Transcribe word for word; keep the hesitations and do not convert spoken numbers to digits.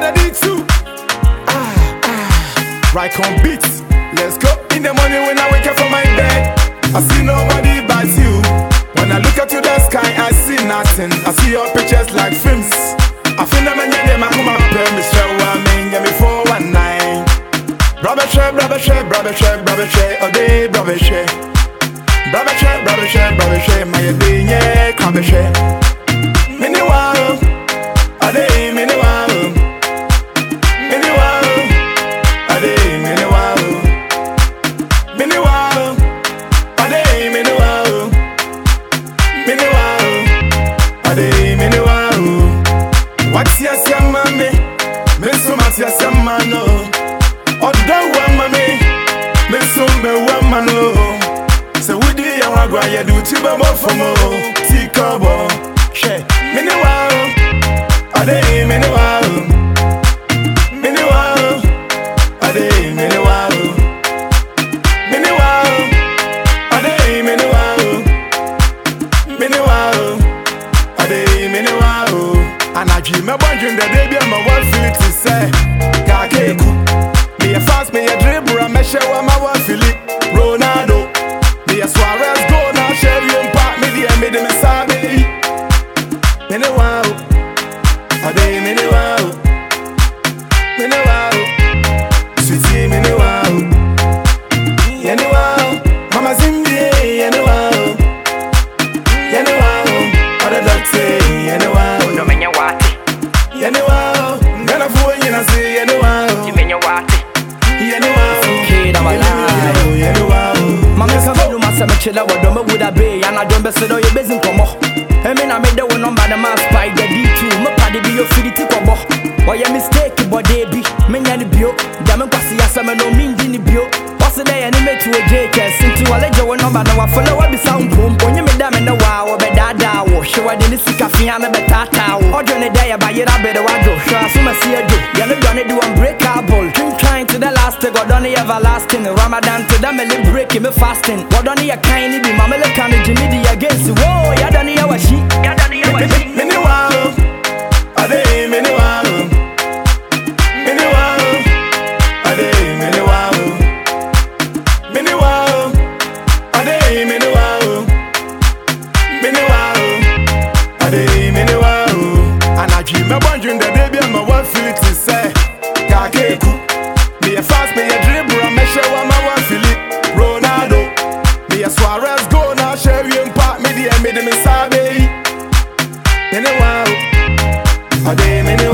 the D two. Ah, ah. Right on beats. Let's go. In the morning when I wake up from my bed, I see nobody but you. When I look up to the sky, I see nothing. I see your pictures like films. I feel them and them, I come up and me show I mean, get me four one nine. Brother share, brother share, brother share, brother share, oh day, brother share. Brother share, brother share, brother share, my day, yeah, crabbe share. Mini wow, oh day, mini wow. Mini wow, oh day, mini wow. Mini wow, oh day, mini wow. Mini wow, oh day, mini wow. What's your son, mommy? Miss so much, your son, man, no. Oh, don't want mommy. Miss so me, woman, no. So, we did your agua, you do tiba more for more. Tikobo, she, mini wow. A day, mini wow. Mini wow. A day, mini wow. Mini wow. A day, mini wow. Mini wow. A day, mini wow. And I dream a wondering the baby I'm a one feeling to say Kakeku. Me a fast, me a dribble, I'm a show, I'm a one feeling Ronaldo. Me a Suarez go now, share you in part, me the made him a sabi. Mini wow. A day, mini wow. Mini wow. Sweetie, mini wow. Mini wow. Mama Zimbi, mini wow. Mini wow. Other doctor, mini wow. Yeni wow, gonna fool you and say yeni wow. You mean you want it? Yeni wow, kid I'm alive. Yeni wow. Mama come to my cemetery, what don't would I be? And I don't be said, oh, you're busy come on. I mean, I made the one number the man spy the D two. My party be your free to come on. Why you mistake, but they be me and the bio. Damn, I see us, I'm no mean in the bio. What's the day anime to a J K? Since you are legend, one number, now I follow what be sound boom. When you made them in the wow, but that down. Show I didn't see coffee, I'm a better town. Or during the day, I buy it, I better wardrobe. Show I assume I see a do. You're not gonna do unbreakable. Drink trying to the last, got on the everlasting. Ramadan to them, a little breaking, me fasting. What on the kind of be, Mamma, look on the Jimmy against the whoa, you're done here, was she? You're done here, was she? Mini wow, a day, mini wow. Mini wow, a day, mini wow. Mini wow, a day, mini wow. Mini wow, a day, mini wow. And I dream of wondering the baby I'm a one feeling to say Kakeku. Me a fast, me a dribble, I'm a show, I'm a one feeling Ronaldo. Me a Suarez go now, share you in part, me the made him a sabi. Mini wow, a day, mini